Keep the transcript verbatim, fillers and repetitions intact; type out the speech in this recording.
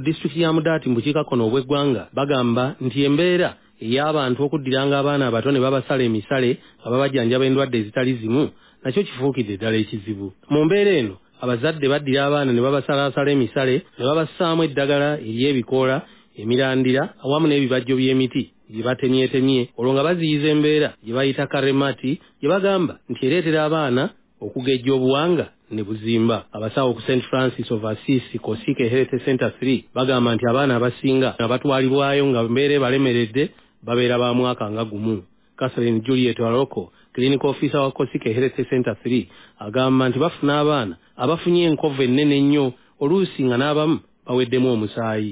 mu disitulikiti ya Mudaati mu bukiikakkono obw'eggwanga bagamba nti embeera ey'abantu okuddiranga abaana abato ne babasala emisale nga babajjanjaba endwadde ezitali zimu nakyo kifuukidde ddala ekizibu. Mu mbeera eno abazadde baddira abaana ne babasalaasala emisale ne babassaamu eddagala ery'ebikoola emirandira awamu n'ebibajjo by'emiti gye batemyetemye olwo nga baziyiza embeera gye bayita karemati gye bagamba nti ereetera abaana okugejja obuwanga ne buzimba. Abasawo ku Saint Francis of Assisi Kosike Health Center three bagamba nti abaana abasinga abatwalibwayo nga mbeera balemeredde babeera ba mwaka nga gumu. Catherine Juliet Waloko, clinical officer wa Kosike Health Center three, agamba nti bafuna abaana abafunye enkovu ennene ennyo oluusi nga n'abamu baweddemu omusaayi.